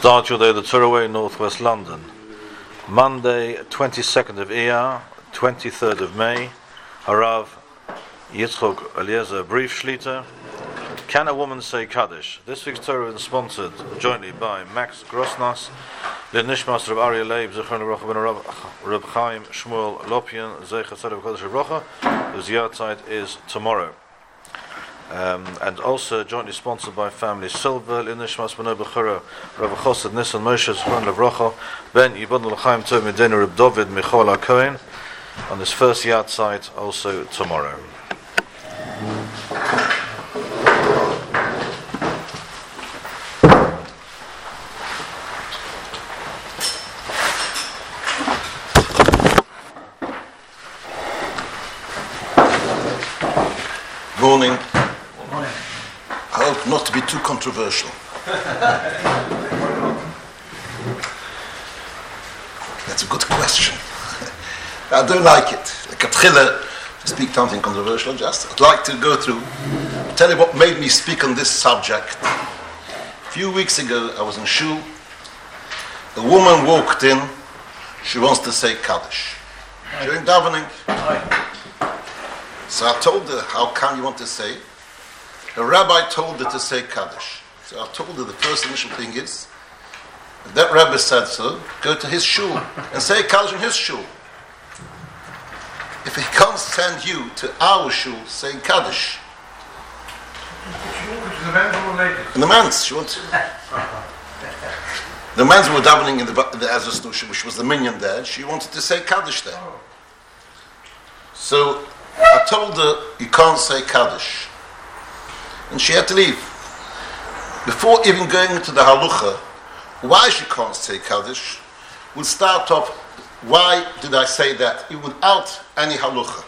Start your day the Turaway, Northwest London. Monday, 22nd of Iyar, 23rd of May. Harav Yitzchok Eliezer Brief Shlita. Can a woman say Kaddish? This week's Torah is sponsored jointly by Max Grossnas, Nishmas Reb Aryeh Leib, Zechron Rocha Ben Reb Chaim Shmuel Lopian, Zecher Tzedek Kodesh Rocha, whose yahrzeit is tomorrow. And also jointly sponsored by Family Silver, Nishmas Ben Bechura, Rav Chosed Nissan Moshe Zechron Rocha, Ben Yibon L'Chaim Tov Medenu Reb David Michal HaKohen, on his first yahrzeit also tomorrow. Morning. I hope not to be too controversial. That's a good question. I don't like it. To speak something controversial, I'd like to go through, tell you what made me speak on this subject. A few weeks ago, I was in shul. A woman walked in. She wants to say Kaddish. During davening. So I told her, how come you want to say? The rabbi told her to say Kaddish. So I told her the first initial thing is, if that rabbi said so, go to his shul and say Kaddish in his shul. If he can't send you to our shul saying Kaddish. The men's or the ladies? And the men's, she wants. The men's were davening in the Ezra Snusha, which was the minyan there. She wanted to say Kaddish there. So I told her, you can't say Kaddish. And she had to leave. Before even going into the Halucha, why she can't say Kaddish, we'll start off, why did I say that, even without any Halucha.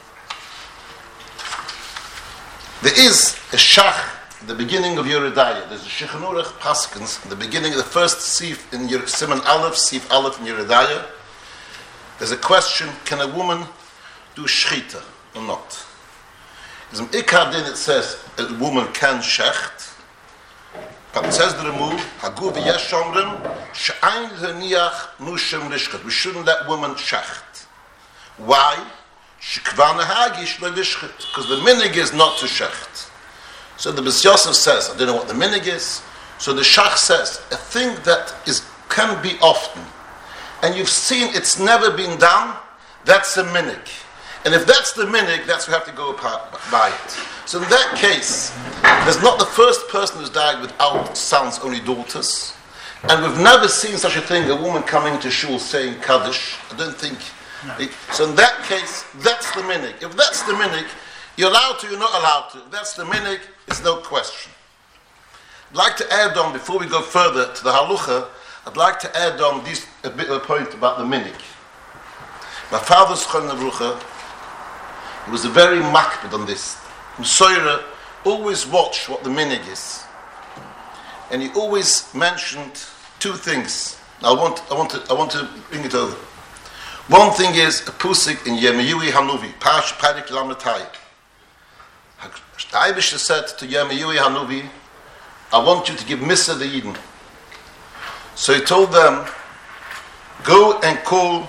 There is a Shach at the beginning of Yeridaya. There's a Shulchan Aruch Paskins, at the beginning of the first Sif in Siman Aleph, Sif Aleph in Yeridaya. There's a question, can a woman do Shchita or not? Because in Ikar Din it says a woman can shecht, but it says the Ramul, Hagu v'yesh omrim, she'ain zeniach nushem lishchat. We shouldn't let women shecht. Why? Shekvana hagish lo lishchat. Because the minig is not to shecht. So the B'ez Yosef says, I don't know what the minig is. So the Shach says, a thing that can be often, and you've seen it's never been done, that's a minig. And if that's the minig, that's what we have to go by it. So in that case, there's not the first person who's died without sons, only daughters. And we've never seen such a thing, a woman coming to shul saying Kaddish. I don't think. No. So in that case, that's the minig. If that's the minig, you're allowed to, you're not allowed to. If that's the minig, it's no question. I'd like to add on, before we go further to the Halucha, I'd like to add on a bit of a point about the minig. My father's Zechron Livrucha, he was a very makpid on this. Soira always watched what the minig is, and he always mentioned two things. I want to bring it over. One thing is a pusik in Yirmiyahu Hanuvi, Pash Parik Lametai. The Eibishter said to Yirmiyahu Hanuvi, I want you to give Misa the Yidden. So he told them, go and call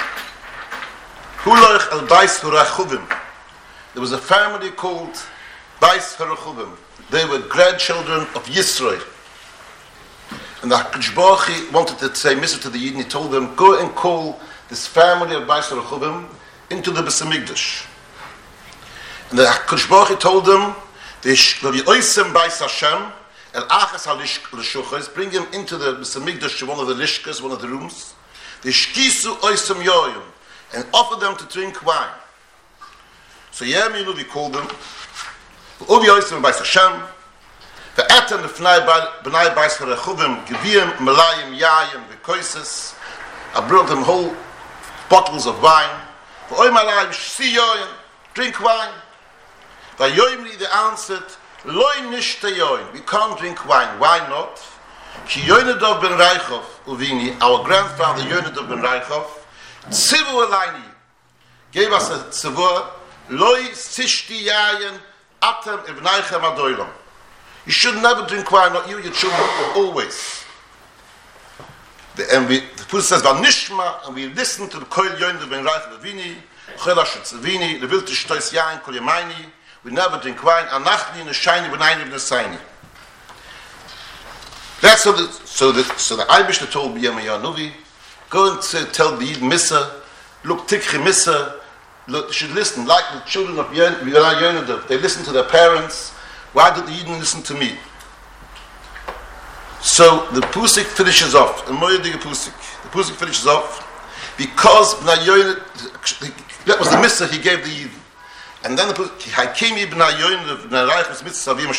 Hulach el Bais Hurachuvim. There was a family called Bais Harachuvim. They were grandchildren of Yisrael. And the HaKadosh Baruch Hu wanted to say Misa to the Yidden. He told them, go and call this family of Bais Harachuvim into the Beis Hamikdash. And the HaKadosh Baruch Hu told them, Bais Hashem, El Achas HaLishuchos, bring him into the Beis Hamikdash, one of the lishkas, one of the rooms. The Shkisu Oisem Yoyim, and offer them to drink wine. So Yirmiyahu, we called them. Uvi Oisem Bais Hashem. Ve'etem lefnai b'nai Bais Harachuvim geviyim melayim yayim v'koises. I brought them whole bottles of wine. Ve'oy malayim shsi yoyim, drink wine. Ve'yoyimli, they answered, loy nishte yoyim, we can't drink wine. Why not? Ki Yonadav ben Reichov uvini, our grandfather Yonadav ben Reichov, tzivu alayni, gave us a tzivur. Loi sishti yayin atem ibnaichem adoilam. You should never drink wine, not you, your children, always. The Pusik says, Vanishma, and we listen to the Koil Yoin Ben Reich Levini, Chelash Tzavini, the Vilti Shtois Yain, Kol Yamaini, we never drink wine, Anachni, and the Shiny, Benayni, Benasaini. That's so the Eibishter told B'Yama Yanuvi, go and tell the Yid Missa, look, Tikchi Missa, look, you should listen, like the children of Yonadav, they listen to their parents. Why did the Yidden listen to me? So the Pusik finishes off, and Moedige Pusik. The Pusik finishes off because that was the mitzvah he gave the Yidden. And then the Pusik, Hakim ibn Yonadav b'nai Reich was mitzvah savim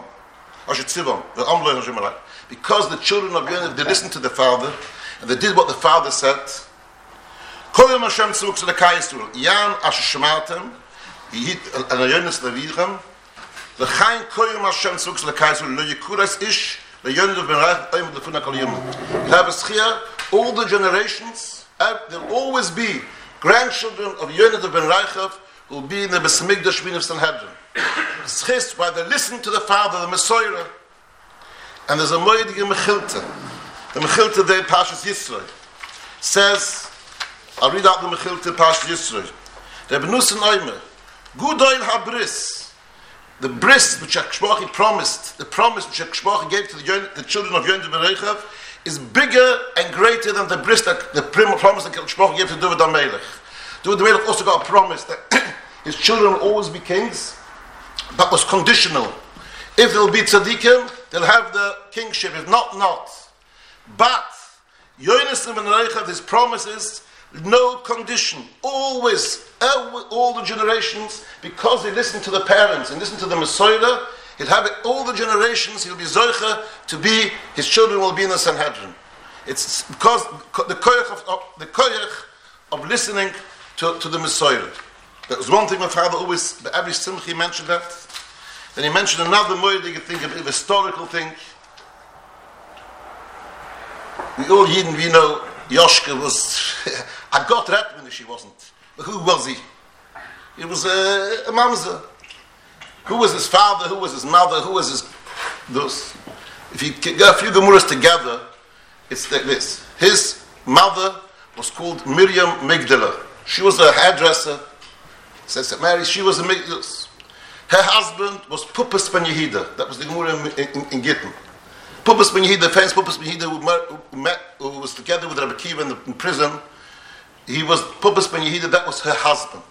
ashtzivam, because the children of Yonadav, they listened to the father, and they did what the father said. Kol yom Hashem tzvuk tzedakah Yisrael, Yan asher shematem, Yihit anayonis levidchem, L'chaim kol yom Hashem tzvuk tzedakah Yisrael, Lo yikuras ish, Lo Yonadav ben Reich, Oim lefuna kol yom. You have a schia, all the generations, there'll always be grandchildren of Yonadav ben Reichav who will be in the Beis Hamikdash min of Sanhedrin. Schist, why they listen to the father, the Messiah. And there's a moedige Mechilta. The Mechilta there, Pashas Yisrael, says, I'll read out the Mechilta Pashas Yisrael. Rebbe Nussen Oimer, Gudoil HaBris, the bris which HaKshbachi promised, the promise which HaKshbachi gave to the children of Yonadav ben Reichav, is bigger and greater than the bris that the promise that HaKshbachi gave to David HaMelech. David HaMelech also got a promise that his children will always be kings, but was conditional. If they'll be tzaddikim, they'll have the kingship. If not, not. But Yonadav ben Reichav, his promises, no condition. Always, all the generations, because they listen to the parents and listen to the Messiah, he'll have it all the generations, he'll be Zoicha to be, his children will be in the Sanhedrin. It's because the koyach of listening to the Messiah. That was one thing my father always, every simcha he mentioned that. Then he mentioned another moedige thing, a historical thing. We all Yidden, we know Yoshka was, I got Redman she wasn't. But who was he? He was a mamzer. Who was his father? Who was his mother? Who was his... Those. If you get a few Gemuras together, it's like this. His mother was called Miriam Migdala. She was a hairdresser. Says that Mary, she was a Migdala. Her husband was Pupas Ben Yehida. That was the Gemura in Gittin. Pupas Ben Yehida, famous Pupas Ben Yehida, who was together with Rabbi Kiva in prison. He was Pupas Ben Yehida, that was her husband.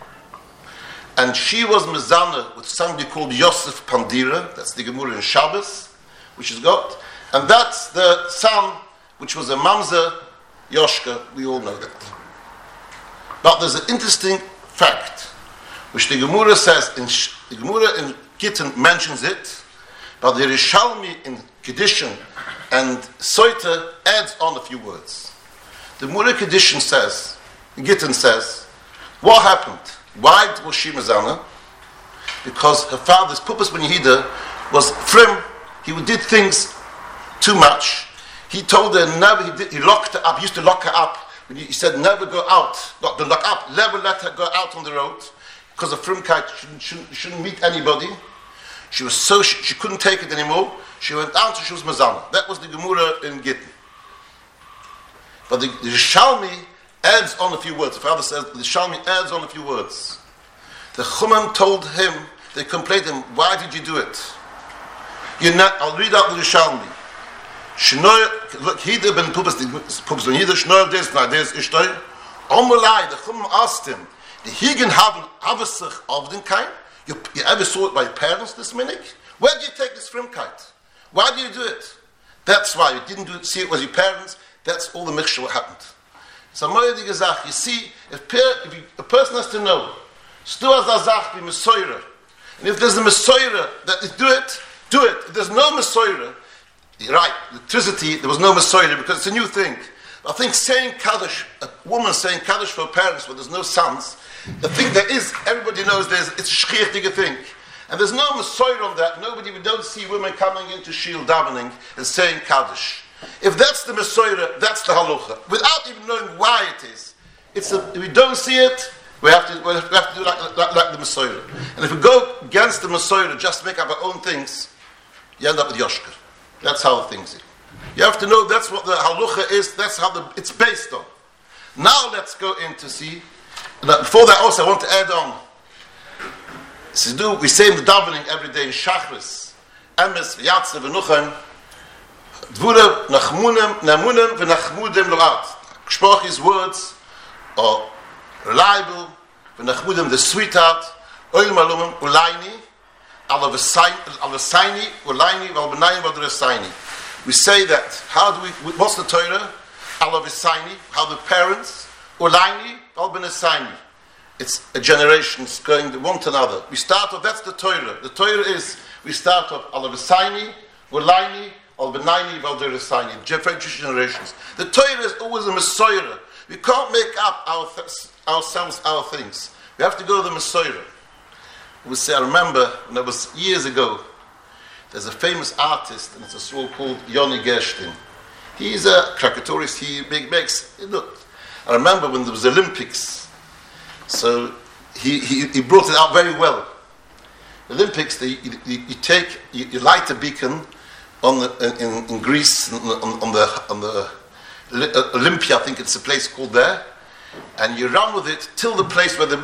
And she was Mezana with somebody called Yosef Pandira, that's the Gemura in Shabbos, which is got. And that's the son, which was a Mamzer Yoshka, we all know that. But there's an interesting fact, which the Gemura says, the Gemura in Gittin mentions it, but the Rishalmi in Kedishin and Soita adds on a few words. The Gemura Kedishin says, Gittin says, what happened? Why was she Mezana? Because her father's Pupas Ben Yehida was frim. He did things too much. He told her never, he locked her up, he used to lock her up. He said never go out, not to lock up, never let her go out on the road, because a frimkeit shouldn't meet anybody. She was so, she couldn't take it anymore. She went out and she was Mezana. That was the Gemura in Gittin. But the Shalmi adds on a few words. The father says the Shalmi adds on a few words. The Chumam told him, they complained to him, why did you do it? I'll read out the Shalmi. Look, Hida ben Pupas ben Yehida, Shnoy des Nades Ishtoi. Omulai, the Chumam asked him, the Higen haben Avasach of den Kain? You ever saw it by your parents, this minik? Where did you take this frimkeit? Why did you do it? That's why you didn't see it with your parents. That's all the mixture what happened. So moedige Zach, you see, if a person has to know, stu as a Zach be Mesoira, and if there's a Mesoira that is do it. If there's no Mesoira, right, electricity, there was no Mesoira because it's a new thing. I think saying Kaddish, a woman saying Kaddish for her parents when there's no sons, the thing there is, everybody knows it's a shchiachtige thing. And there's no Mesoira on that. We don't see women coming into Shil davening and saying Kaddish. If that's the Mesoira, that's the halacha. Without even knowing why it is. If we don't see it, we have to do like the Mesoira. And if we go against the Mesoira, just to make up our own things, you end up with Yoshka. That's how things are. You have to know that's what the halucha is, that's how it's based on. Now let's go in to see. Before that also I want to add on. We say in the davening every day in Shachris, Emes, V'yatze, V'nuchem, Dvura, Nachmunem, Namunem, V'nachmudem Lo'at. Gesproch's words are reliable, V'nachmudem, the sweetheart, Oil Malumem, Ulayni, Alav-Saini, Ulayni, Valbenayim, Vadresaini. We say that, what's the Torah? Alav-Saini, how the parents, Ulayni, Valbenesaini. It's a generation going one to another. We start off, that's the Torah. The Torah is, we start off, Alav-Saini, Ulayni, Albenaini, Valderesaini, different generations. The Torah is always a Messiah. We can't make up ourselves our things. We have to go to the Messiah. We say, I remember when it was years ago, there's a famous artist, and it's a soul called Yoni Gershtin. He's a caricaturist, he makes, look. I remember when there was Olympics, so he brought it out very well. Olympics, you light a beacon in Greece on the Olympia, I think it's a place called there, and you run with it till the place where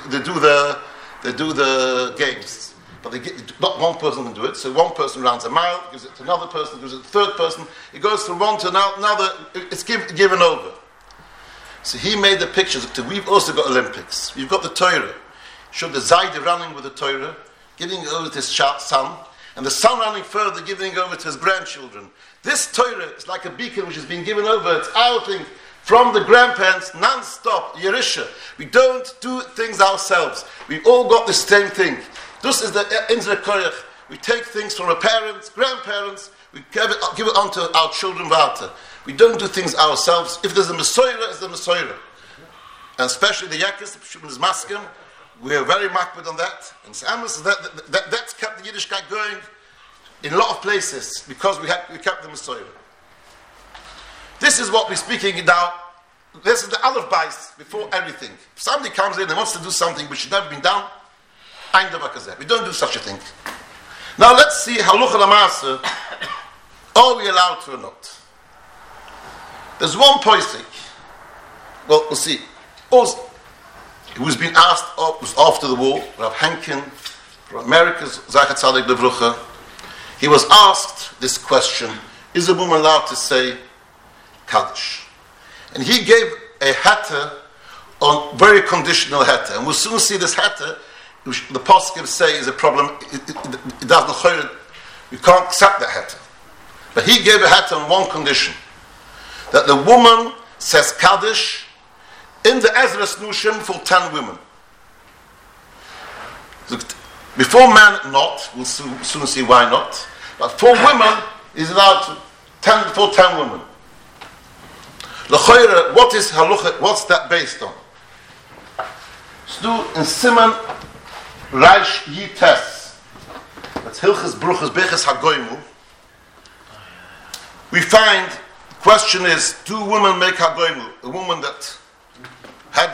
they do the games. But not one person can do it, so one person runs a mile, gives it to another person, gives it to the third person. It goes from one to another. It's given over. So he made the pictures. We've also got Olympics. We've got the Torah. Showed the Zayde running with the Torah, giving it over to his son, and the son running further, giving it over to his grandchildren. This Torah is like a beacon which has been given over. It's our thing from the grandparents, non-stop, Yerisha. We don't do things ourselves. We've all got the same thing. This is the Inzre Koyach. We take things from our parents, grandparents, we give it on to our children. We don't do things ourselves. If there's a Messiah, it's the Messiah. And especially the Yakis, the Maskim, we are very makbid on that. And that's kept the Yiddishkeit going in a lot of places because we kept the Messiah. This is what we're speaking now. This is the Aleph Bais before everything. If somebody comes in and wants to do something which should never been done, we don't do such a thing. Now let's see Halucha L'Maaseh. Are we allowed to or not? There's one posik. Well, we'll see. Who's been asked was after the war, Rav Henkin from America's Zachat Tzaddik Levrucha. He was asked this question: is a woman allowed to say Kaddish? And he gave a heter on very conditional heter, and we'll soon see this heter. The poskim say is a problem. It doesn't. We can't accept that heter. But he gave a heter on one condition: that the woman says Kaddish in the Ezras Nushim for 10 women. Before man, not. We'll soon see why not. But for women, is allowed to for 10 women. L'choyre, what is halucha? What's that based on? So in Siman Reish Yites, that's Hilchas Bruchas Beches Hagoymu. We find the question is: do women make Hagoymu? A woman that had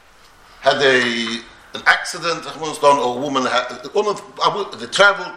an accident, or a woman they traveled,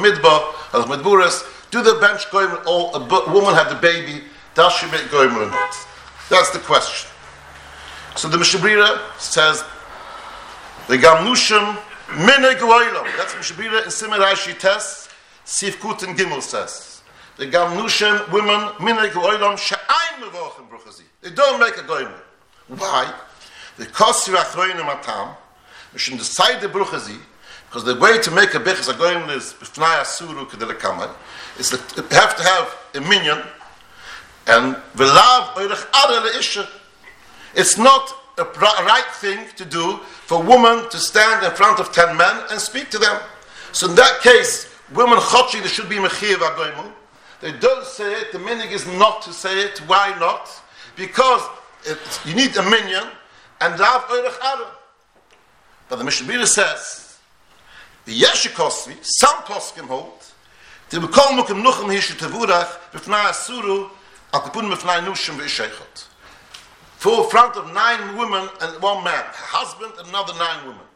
do the bench goyim, or a woman had the baby, does she make goyim or not? That's the question. So the Mishabira says, the Gamnushim Mine Goylam. That's Mishabira in Siman Reish Yites, Sif Kuten Gimel says. The Gamnushim women Mine Goylam She'aim Mevochim Bruchazi. They don't make a goyim. Why? Because we should decide the bruchazi, because the way to make a bechas agoyim is b'fnai asuru kedelekama, is that you have to have a minyan, and v'lav oirech ara le'isha. It's not a right thing to do for a woman to stand in front of 10 men and speak to them. So in that case, women chotchi, there should be mechiv agoyimu. They don't say it. The minig is not to say it. Why not? Because you need a minyan, and lav oirech ara. But the Mishabira says, the Yeshikosvi, some poskim hold, they will call mukim nuchem hishu tevurach b'fnai asuru al kapun b'fnai nushim v'ishaychot. For front of 9 women and 1 man, a husband and another 9 women.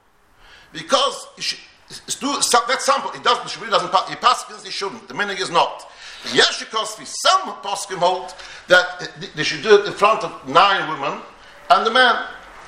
Because that sample, he doesn't, he paskins, he shouldn't. The minig is not. Yeshikosvi, some poskim hold that they should do it in front of 9 women and the man.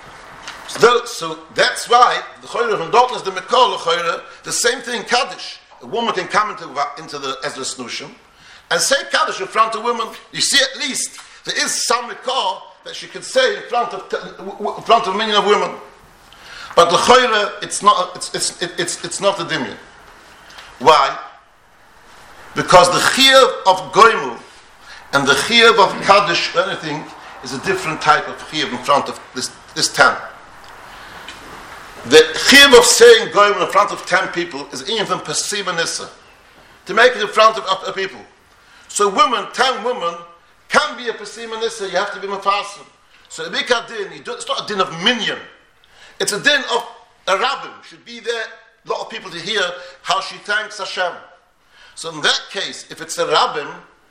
So that's why the Choyre from Dalton is the Mikol Choyre, the same thing Kaddish. A woman can come into the Ezra Snushim and say Kaddish in front of women. You see, at least there is some Mikol that she can say in front of a million of women. But the Choyre, it's not a Dimyon. Why? Because the Chiyuv of Goymu and the Chiyuv of Kaddish or anything is a different type of Chiyuv in front of this 10. The Chiyuv of saying Goymu in front of 10 people is even Pesima Nissa. To make it in front of people. So 10 women can be a Pesima Nissa, you have to be Mefasim. So a Bika Din, it's not a din of minyan. It's a din of a rabbin. Should be there, a lot of people to hear how she thanks Hashem. So in that case, if it's a rabbin,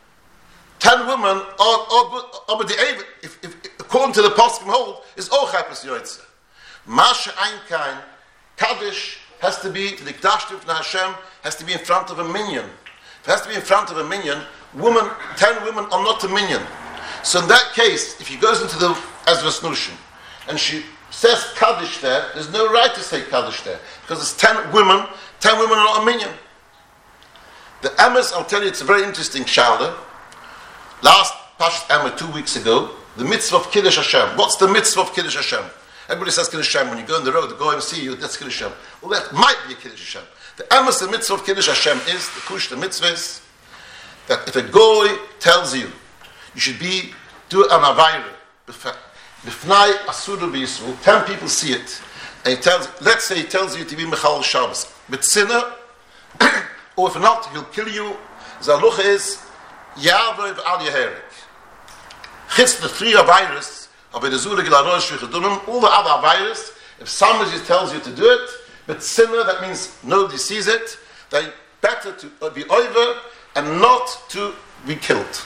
10 women are the if according to the poskim hold, is all chaypes yoytze. Masha Einkein, Kaddish has to be, the Kdashtim from Hashem, has to be in front of a minyan. If it has to be in front of a minyan, 10 women are not a minyan. So in that case, if she goes into the Ezra Snushim, and she says Kaddish there's no right to say Kaddish there, because it's 10 women are not a minyan. The Emes, I'll tell you, it's a very interesting shalda. Last Pashat Emes 2 weeks ago, the mitzvah of Kiddush Hashem. What's the mitzvah of Kiddush Hashem? Everybody says Kiddush Hashem. When you go on the road, they go and see you, that's Kiddush Hashem. Well, that might be a Kiddush Hashem. The Emes, the mitzvah of Kiddush Hashem is, the Kush, the mitzvah is, that if a goy tells you, you should do an avayre, b'fnai asuru b'yisru, 10 people see it, and let's say he tells you to be Mechal Shabbos, but sinner, or if not, he'll kill you. Zalucha is Yavrev al Yeherik. Chitz the 3 virus of the Zura Gilarosh Shvichadunum, all the other virus, if somebody tells you to do it, but sinner, that means nobody sees it, then better to be over and not to be killed.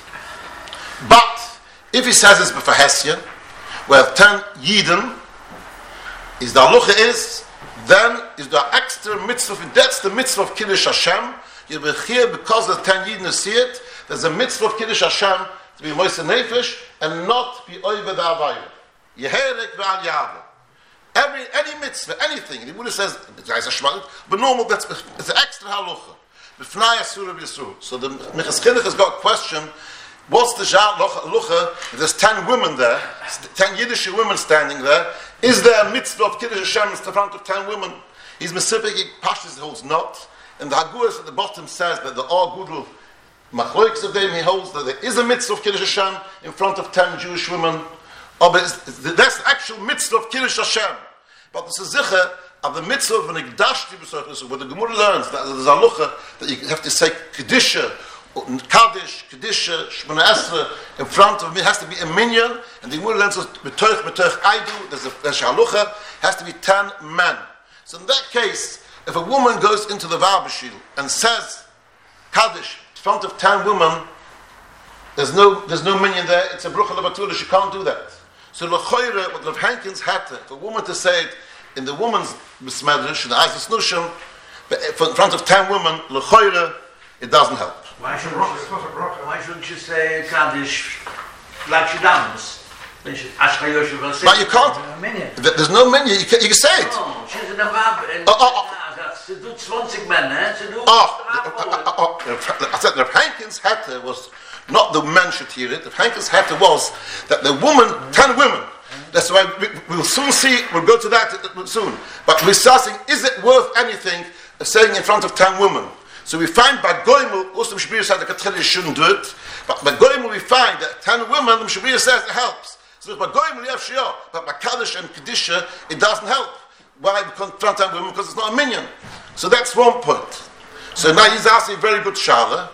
But if he says it's before Hesyan, where 10 Yidden, is the Alucha is, then is the extra mitzvah, that's the mitzvah of Kiddush Hashem. You'll be here because the 10 Yidden see it, there's a mitzvah of Kiddush Hashem to be Moise Nefesh and not be over the Avayah. Yeherek v'al Yaveh. Any mitzvah, anything, the Buddha says, but normal, it's an extra halacha. B'fnai asura b'yisru. So the Minchas Chinuch has got a question, what's the halacha if there's 10 women there, 10 Yiddish women standing there, is there a mitzvah of Kiddush Hashem in front of 10 women? He's specific, Pashtus holds not. And the Haguras at the bottom says that the Gudel Machloiks of them, he holds that there is a mitzvah of Kiddush Hashem in front of 10 Jewish women. But that's the actual mitzvah of Kiddush Hashem. But the Zicha of the mitzvah of an Ikdashti B'Soch, where the Gemara learns that there's a halacha that you have to say Kedisha, Kaddish, Kedisha, Shmona Esra in front of me, has to be a minyan, and the Gemara learns B'Toich Aidu, there's a halacha, has to be 10 men. So in that case, if a woman goes into the Varbashil and says Kaddish in front of 10 women, there's no minyan there, it's a Brucha Levatula, she can't do that. So L'choyre, what Rav Hankins had to, for a woman to say it in the woman's Besmedrish, in the Eis Snushim, in front of 10 women, L'choyre, it doesn't help. Why shouldn't you say Kaddish like she does? But you can't. There's no minyan, you can say it. No, she's in a vab. She do 20 men, I said Rav Hankins' heta was not the men should hear it. Rav Hankins' heta was that the woman, 10 women. That's why we'll soon see. We'll go to that soon. But we're starting. Is it worth anything saying in front of 10 women? So we find by Goimel, also the Shebir said the Katrili shouldn't do it. But by Goimel we find that 10 women, the Shebir says it helps. So by Goimel you have Shia, but by Kaddish and Kedisha it doesn't help. Why? Because 10 women, because it's not a minyan. So that's one point. So now he's asking a very good shala.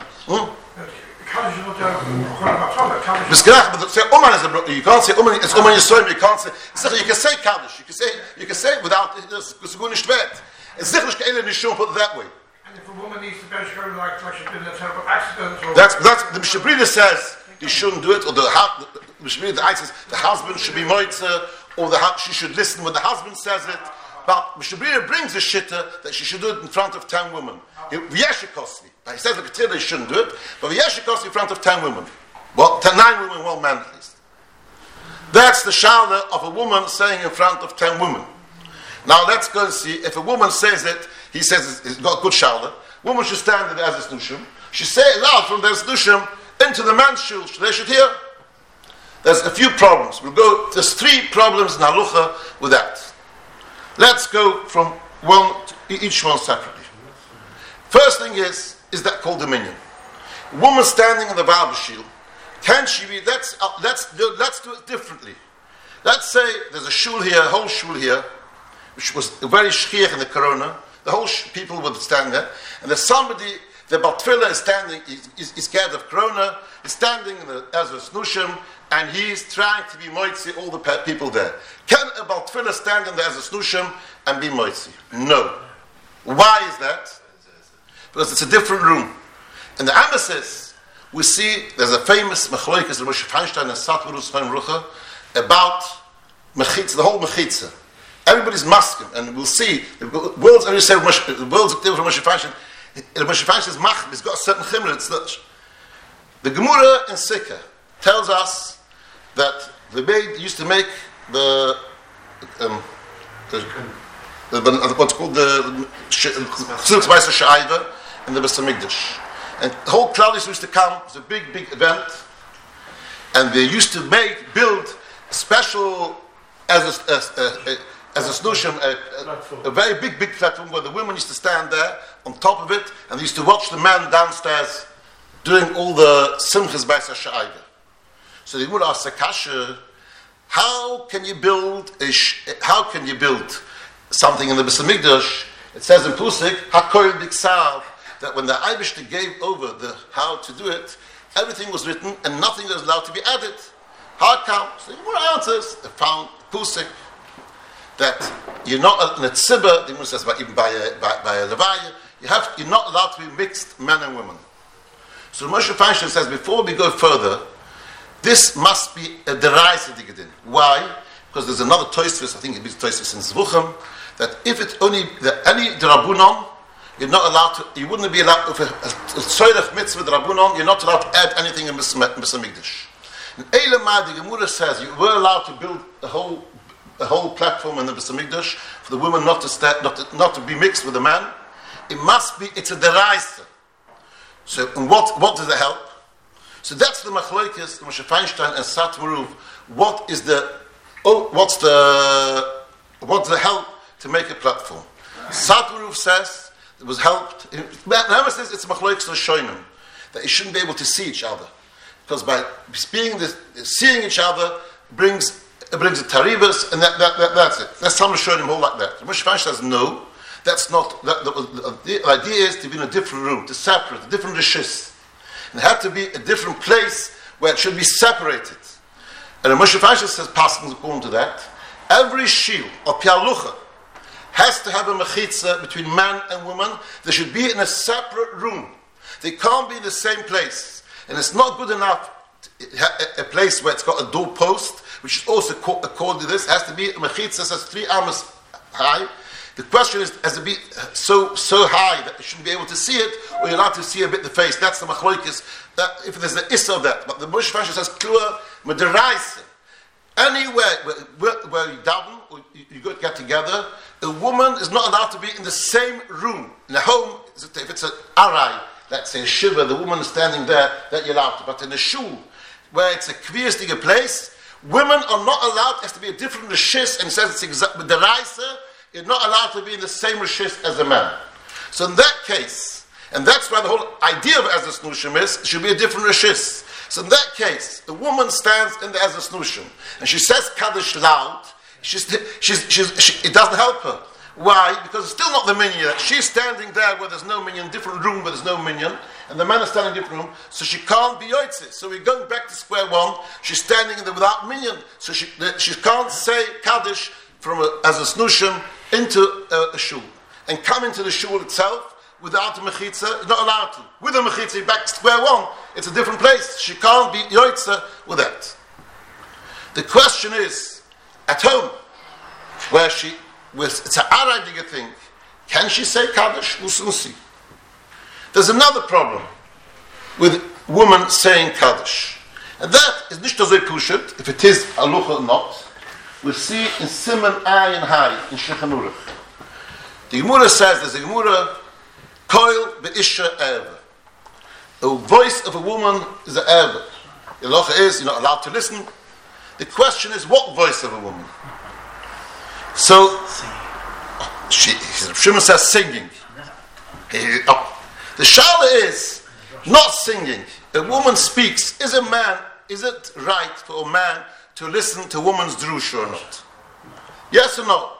You can't say Uman, it's Uman Yisrael, you can't say, you can say Kaddish, you can say it without, it's going to shvet. It's Zichlish Ke'ele Nishum, put it that way. And if a woman needs to bench her like she's been in a terrible accident or... That's the Mishabrina says you shouldn't do it, or the Mishabrina says the husband should be moitzer, or she should listen when the husband says it. But Mishabira brings the shitta that she should do it in front of 10 women. V'yeshikosvi. He says the Ketira shouldn't do it, but v'yeshikosvi in front of 10 women. Well, 9 women, 1 man at least. That's the shala of a woman saying in front of 10 women. Now let's go and see, if a woman says it, he says it's got a good shala, woman should stand in the Ezes Nushim, she say it loud from the Ezes Nushim into the man's shul, they should hear. There's a few problems. There's 3 problems in Halucha with that. Let's go from each one separately. First thing is that called dominion? A woman standing in the barber shul, can she be, let's do it differently. Let's say there's a shul here, a whole shul here, which was very shchiach in the corona, the whole people would stand there, and there's somebody, the Batfila is standing, he's scared of corona, he's standing in the Ezras Nushim, and he's trying to be moitzi all the people there. Can a Batfila stand in the Ezras Nushim and be moitzi? No. Why is that? Because it's a different room. In the Amasis, we see there's a famous Mechloikas of Moshe Feinstein and Satmarus Chaim Rucha about Mechitza, the whole Mechitza. Everybody's masking, and we'll see the world's only say the world's active from Moshe Feinstein. Moshe Feinstein's mach, he's got a certain chimra. It's not. The Gemara in Sikha tells us that the maid used to make what's called the Tzilk Meiser Shaiva in the Beis Hamikdash. And the whole crowd used to come. It was a big event. And they used to build a special, as a solution, a very big platform where the women used to stand there on top of it, and they used to watch the man downstairs doing all the Simchas Beis HaSha'ayva. So they would ask Sakasha, how can you build something in the Beis Hamikdash? It says in Pusik, HaKol B'Ksav, that when the Eibishter gave over how to do it, everything was written and nothing was allowed to be added. How come? So the Gemara answers, they found Pusik, that you're not in a tzibah, the Gemara says, even by a levaya, you're not allowed to be mixed men and women. So Moshe Feinstein says, before we go further, this must be a deraisa digedin. Why? Because there's another Tosfos, I think it is Tosfos in Zvuchim, that if it's only any drabunon, you're not allowed to. You wouldn't be allowed if a tzorech mitzvah drabunon. You're not allowed to add anything in Beis Hamikdash. In Eilamad, the Gemara says you were allowed to build a whole platform in the Beis Hamikdash for the women not to be mixed with the man. It's a deraisa. So, and what does it help? So that's the machlokes, Moshe Feinstein and Satmaruv. What's the help to make a platform? Satmaruv says it was helped. Remember, says it's machlokes l'shoinim, that you shouldn't be able to see each other, because by seeing each other brings a tarivas, and that's it. That's some l'shoinim hold like that. Moshe Feinstein says no. That's not. The idea is to be in a different room, to separate, a different rishis. It had to be a different place where it should be separated. And Moshe Feinstein says, passing according to that, every shiur or pialucha has to have a mechitza between man and woman. They should be in a separate room. They can't be in the same place. And it's not good enough a place where it's got a doorpost, which is also according to this, has to be a mechitza that's 3 amas high. The question is, has it be so high that you shouldn't be able to see it, or you're allowed to see a bit the face? That's the machlokes. If there's the issa of that, but the Moshe Feinstein says klua mederaisa. Anywhere where you daven or you go to get together, a woman is not allowed to be in the same room. In a home, if it's an arai, let's say a shiva, the woman is standing there, that you're allowed to. But in a shul, where it's a kviyastige place, women are not allowed. It has to be a different rishis, and it says it's exactly mederaisa. You're not allowed to be in the same rishis as a man. So in that case, and that's why the whole idea of Ezras Nushim is, it should be a different rishis. So in that case, the woman stands in the Ezras Nushim, and she says Kaddish loud, it doesn't help her. Why? Because it's still not the minyan. She's standing there where there's no minyan, different room where there's no minyan, and the man is standing in a different room, so she can't be yotzei. So we're going back to square one. She's standing in there without minyan, so she can't say Kaddish from Ezras Nushim into a shul, and come into the shul itself without a mechitza. Not allowed to. With a mechitza, back to square one. It's a different place. She can't be yoitza with that. The question is, at home, where she it's an aradige thing. Can she say Kaddish? Ususi. There's another problem with woman saying Kaddish. And that is nicht so pushet, if it is Alucha or not. We see in Siman Ayin Hai, in Shulchan Aruch. The Gemara says, there's a Gemara, Koil Be'isha Erva. The voice of a woman is an Erva. The Alucha is, you're not allowed to listen. The question is, what voice of a woman? So, Shimon says singing. The Shala is not singing. A woman speaks. Is it right for a man to listen to a woman's drush or not? Yes or no?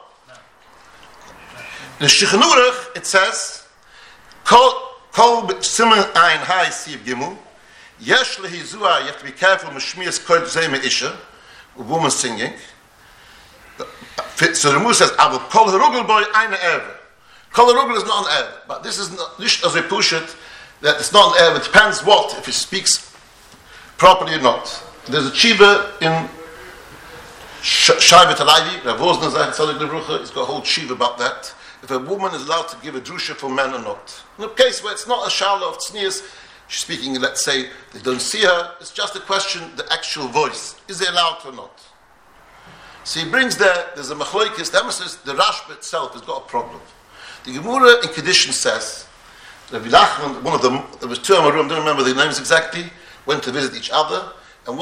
In Shulchan Aruch it says, Kol Siman Ayin Hai Siv Gimel, Yesh Lehi Zua, you have to be careful, Mishmias Kol Zeme Isha, a woman singing. So the Gemara says, "I will call her rugel boy eine erve." Call her rugel is not an erve, but this is not as we push it that it's not an erve. It depends what if he speaks properly or not. There's a tshiva in Shaivet Halayvi. Rav Wosner Tzaddik Lebrucha. He's got a whole tshiva about that. If a woman is allowed to give a drusha for men or not. In a case where it's not a shala of tznius, she's speaking. Let's say they don't see her. It's just a question: the actual voice is they allowed or not? So he brings there's a machloikis, the emphasis, the Rashba itself has got a problem. The Gemara in Kedushin says, Rabbi Nachman, one of them, there was two Amarim, I don't remember the names exactly, went to visit each other, and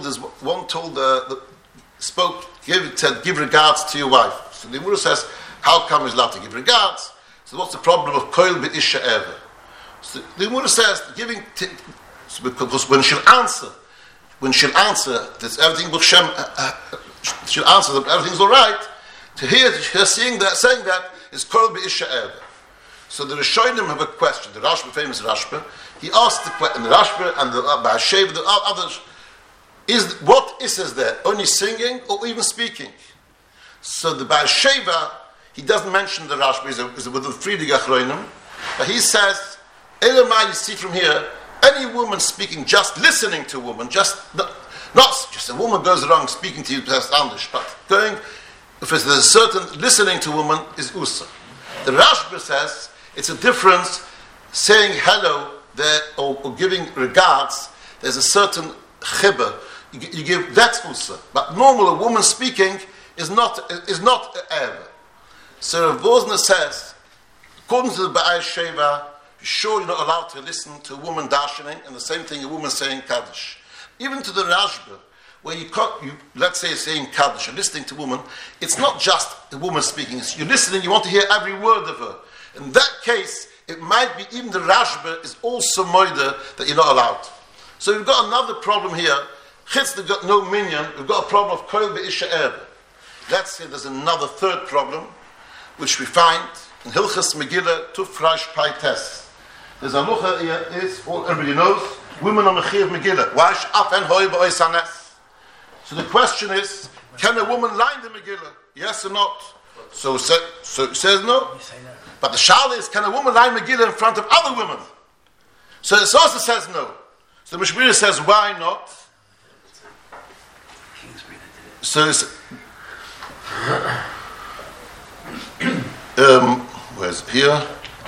said, give regards to your wife. So the Gemara says, how come he's allowed to give regards? So what's the problem of Koil B'Isha Ever? So the Gemara says, because when she'll answer, that everything will she'll answer that everything's all right. To hear her saying that is Kol Be'isha Ever. So the Rishonim have a question. The Rashba, famous Rashba, he asked the question. The Rashba and the Ba'ashev, the others, what is there? Only singing or even speaking? So the Ba'asheva, he doesn't mention the Rashba. He's with the Friedrich Achroinim, but he says, Elamai, you see from here, any woman speaking, just listening to a woman, not just a woman goes around speaking to you past Andish, but if there's a certain listening to a woman is Usa. The Rashba says it's a difference saying hello there or giving regards. There's a certain chibah you give, that's Usa. But normal, a woman speaking is not ever. So Rav Wosner says, according to the Ba'ai Sheva, sure you're not allowed to listen to a woman darshaning, and the same thing a woman saying Kaddish. Even to the Rashba, where you let's say you're saying Kaddish, you're listening to a woman, it's not just the woman speaking, you're listening, you want to hear every word of her. In that case, it might be even the Rashba is also moida that you're not allowed. So we've got another problem here. Chitz, they've got no minyan, we've got a problem of Koil Be'isha Erbe. Let's say there's another third problem, which we find in Hilchas Megillah, Tufrash Paites. There's a lucha here, everybody knows, women are Mechiv Megillah. Why is Afen Hoi Ba'oisanes? So the question is, can a woman lie in the Megillah? Yes or not? So it says no. But the Shal is, can a woman lie in Megillah in front of other women? So it also says no. So the Mishmira says, why not? So it's, where's it here?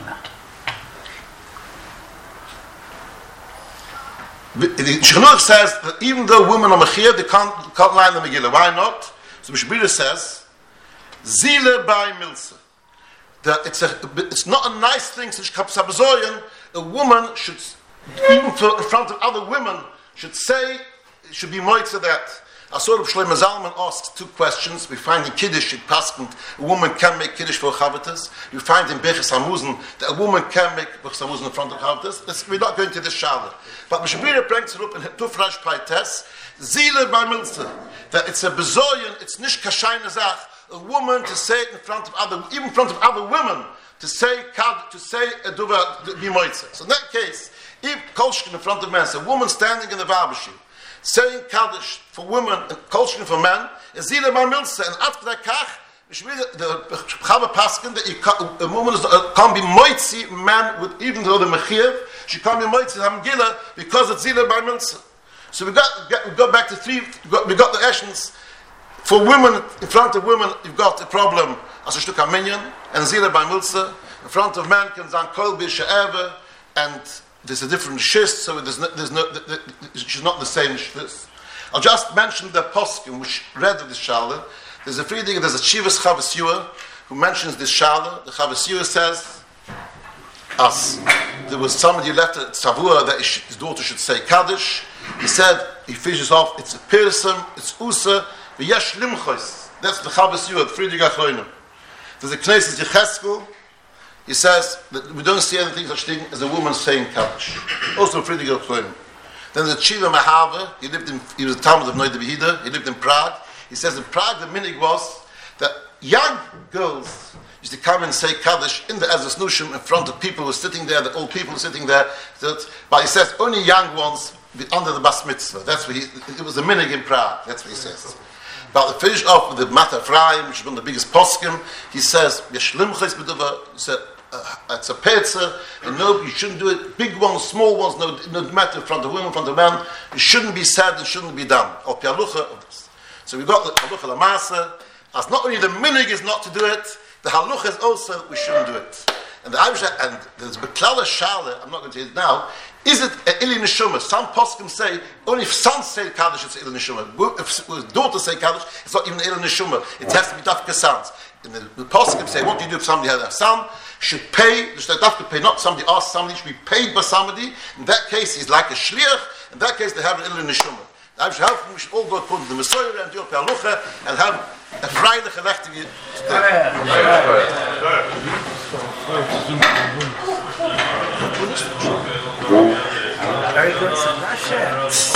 The Shulchan says that even though women are mechir, they can't lie in the Megillah. Why not? So Mishmira says, Zile by Milsa. That it's not a nice thing. A woman should, even in front of other women, should be moitza that. Asor Shlomo Zalman asks two questions. We find in Kiddush, in Paskent, a woman can make Kiddush for Chavitas. We find in Beches Hamuzen that a woman can make Beches Hamuzen in front of Chavitas. We're not going to this Shala. But Mishmira brings it up in Tufrash Paites, Zile by Milza, that it's a bezoyen, it's nish kashayna zach, a woman to say it in front of even in front of other women, to say a duva bimoitza. So in that case, if kolshkin in front of men, so a woman standing in the barbershop, saying Kaddish for women and kolshkin for men, is zile by Milza, and after that kach, the Chava Paskin that a woman can't be moitzi man with even though the mechiev, she can't be moitzi hamgila because it's zila by milsa. So we got back to three. We got the essence. For women, in front of women, you've got a problem as a shtuk minyan and zila by milza. In front of men, can zan kol b'she'eva, and there's a different shist, so she's not the same shist. I'll just mention the poskim which read this shala. There's a Friedrich, there's a Chivas Chavas Yua who mentions this shala. The Chavas Yua says, as there was somebody who left a tzavua that his daughter should say Kaddish. He said, he finishes off, it's a pirsum, it's usa, v'yesh limchos. That's the Chavas Yua, the Friedrich Achronim. There's a Knesset Yecheskel. He says that we don't see anything such thing as a woman saying Kaddish. Also Friedrich Achronim. Then the Chiva Mahava, he was the Talmud of Noida Behida, he lived in Prague. He says in Prague the minig was that young girls used to come and say Kaddish in the Ezras Nushim in front of people who were sitting there, the old people were sitting there. But he says only young ones under the Bas Mitzvah. That's what it was a minig in Prague. That's what he says. But to finish off with the Mat Ephraim, which is one of the biggest poskim, he says, he said, it's a pizza, and no, you shouldn't do it. Big ones, small ones, no matter in front of women, in front of men. It shouldn't be said, it shouldn't be done. So we've got the halucha lamasa. As not only the minig is not to do it, the halucha is also we shouldn't do it. And the Aisha, and there's beklala shale. I'm not going to say it now. Is it ili neshuma? Some poskim say only if sons say kaddish it's ili neshuma. If daughters say kaddish, it's not even ili neshuma. It has to be dafka sons. And the poskim say, what do you do if somebody has a son? Should pay. Should have to pay. Not somebody asks somebody. Should be paid by somebody. In that case, he's like a shliach. In that case, they have an ili neshuma. I should help. We should all go put the Messiah and do a pelucha and have a Friday gelechtige today. Very good,